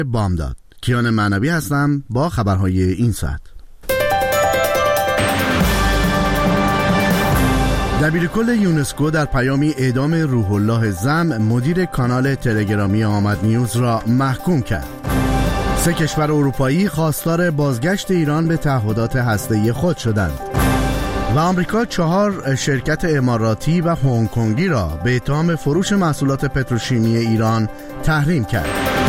بامداد. کیان معنوی هستم با خبرهای این ساعت. دبیرکل یونسکو در پیامی اعدام روح الله زم مدیر کانال تلگرامی آمد نیوز را محکوم کرد. 3 کشور اروپایی خواستار بازگشت ایران به تعهدات هسته‌ای خود شدند و آمریکا 4 شرکت اماراتی و هنگ کنگی را به اتهام فروش محصولات پتروشیمی ایران تحریم کرد.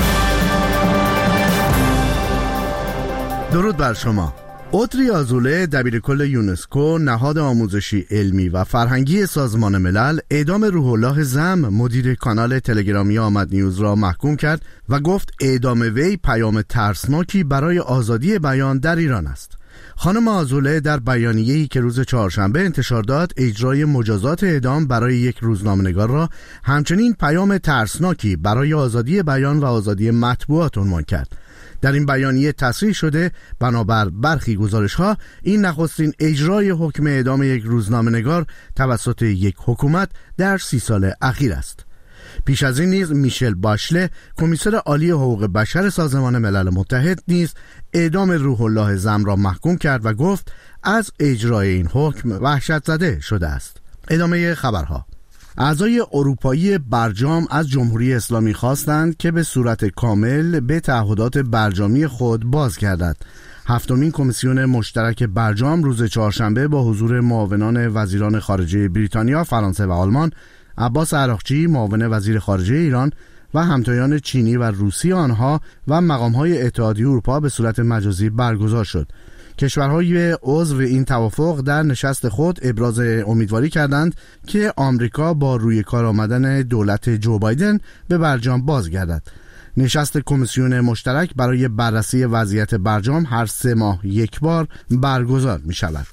درود بر شما. اتری آزوله دبیرکل یونسکو نهاد آموزشی علمی و فرهنگی سازمان ملل اعدام روح الله زم مدیر کانال تلگرامی آمد نیوز را محکوم کرد و گفت اعدام وی پیام ترسناکی برای آزادی بیان در ایران است. خانم آزوله در بیانیه‌ای که روز چهارشنبه انتشار داد اجرای مجازات اعدام برای یک روزنامه‌نگار را همچنین پیام ترسناکی برای آزادی بیان و آزادی مطبوعات عنوان کرد. در این بیانیه تصریح شده بنابر برخی گزارش‌ها این نخستین اجرای حکم اعدام یک روزنامه‌نگار توسط یک حکومت در 30 سال اخیر است. پیش از این نیز میشل باشله کمیسر عالی حقوق بشر سازمان ملل متحد نیز اعدام روح الله زم را محکوم کرد و گفت از اجرای این حکم وحشت زده شده است. ادامه خبرها. اعضای اروپایی برجام از جمهوری اسلامی خواستند که به صورت کامل به تعهدات برجامی خود بازگردد. 7مین کمیسیون مشترک برجام روز چهارشنبه با حضور معاونان وزیران خارجه بریتانیا، فرانسه و آلمان، عباس عراقچی معاون وزیر خارجه ایران و همتایان چینی و روسی آنها و مقام‌های اتحادیه اروپا به صورت مجازی برگزار شد. کشورهای عضو این توافق در نشست خود ابراز امیدواری کردند که آمریکا با روی کار آمدن دولت جو بایدن به برجام بازگردد. نشست کمیسیون مشترک برای بررسی وضعیت برجام هر 3 ماه یک بار برگزار می شود.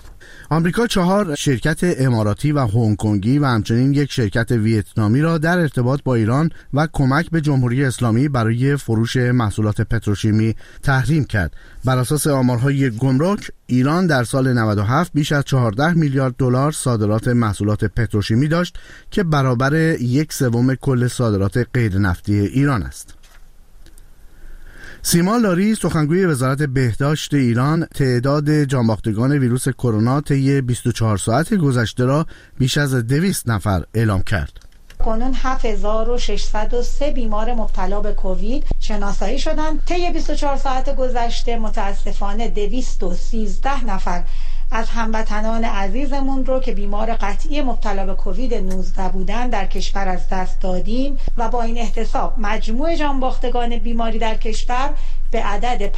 آمریکا 4 شرکت اماراتی و هنگ کنگی و همچنین یک شرکت ویتنامی را در ارتباط با ایران و کمک به جمهوری اسلامی برای فروش محصولات پتروشیمی تحریم کرد. بر اساس آمارهای گمرک، ایران در سال 97 بیش از 14 میلیارد دلار صادرات محصولات پتروشیمی داشت که برابر 1/3 کل صادرات غیر نفتی ایران است. سیما لاری سخنگوی وزارت بهداشت ایران تعداد جانباختگان ویروس کرونا طی 24 ساعت گذشته را بیش از 200 نفر اعلام کرد. کنون 7603 بیمار مبتلا به کووید شناسایی شدند. طی 24 ساعت گذشته متاسفانه 213 نفر از هموطنان عزیزمون رو که بیمار قطعی مبتلا به کووید 19 بودن در کشور از دست دادیم و با این احتساب مجموع جانباختگان بیماری در کشور به عدد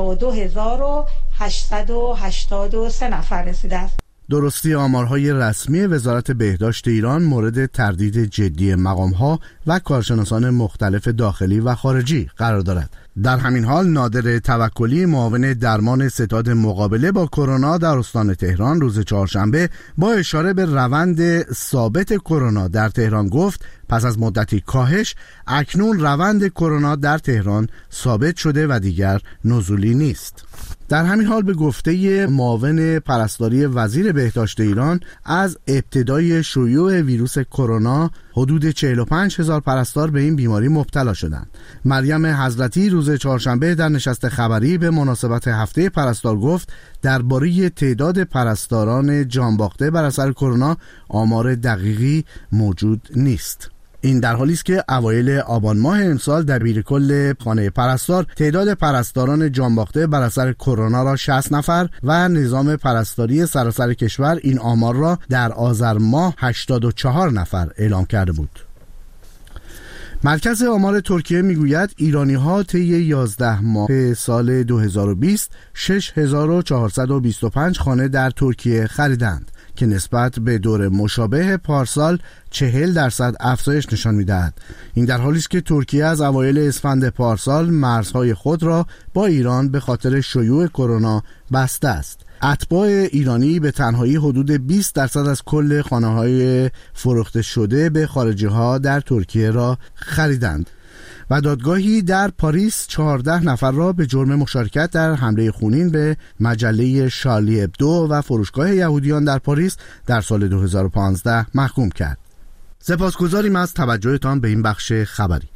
52883 نفر رسیده است. درستی آمارهای رسمی وزارت بهداشت ایران مورد تردید جدی مقام‌ها و کارشناسان مختلف داخلی و خارجی قرار دارد. در همین حال نادر توکلی معاون درمان ستاد مقابله با کرونا در استان تهران روز چهارشنبه با اشاره به روند ثابت کرونا در تهران گفت پس از مدتی کاهش اکنون روند کرونا در تهران ثابت شده و دیگر نزولی نیست. در همین حال به گفته معاون پرستاری وزیر بهداشت ایران از ابتدای شیوع ویروس کرونا حدود 45,000 پرستار به این بیماری مبتلا شدند. مریم حضرتی روز چهارشنبه در نشست خبری به مناسبت هفته پرستار گفت درباره تعداد پرستاران جانباخته بر اثر کرونا آمار دقیقی موجود نیست. این در حالی است که اوایل آبان ماه امسال دبیرکل خانه پرستار تعداد پرستاران جانباخته بر اثر کرونا را 60 نفر و نظام پرستاری سراسر کشور این آمار را در آذر ماه 84 نفر اعلام کرده بود. مرکز آمار ترکیه میگوید ایرانی‌ها طی 11 ماه سال 2020 6425 خانه در ترکیه خریدند که نسبت به دور مشابه پارسال 40% افزایش نشان می‌دهد. این در حالی است که ترکیه از اوایل اسفند پارسال مرزهای خود را با ایران به خاطر شیوع کرونا بسته است. اتباع ایرانی به تنهایی حدود 20% از کل خانه‌های فروخته شده به خارجی‌ها در ترکیه را خریدند. و دادگاهی در پاریس 14 نفر را به جرم مشارکت در حمله خونین به مجله شارلی ابدو و فروشگاه یهودیان در پاریس در سال 2015 محکوم کرد. سپاسگزاریم از توجهتان به این بخش خبری.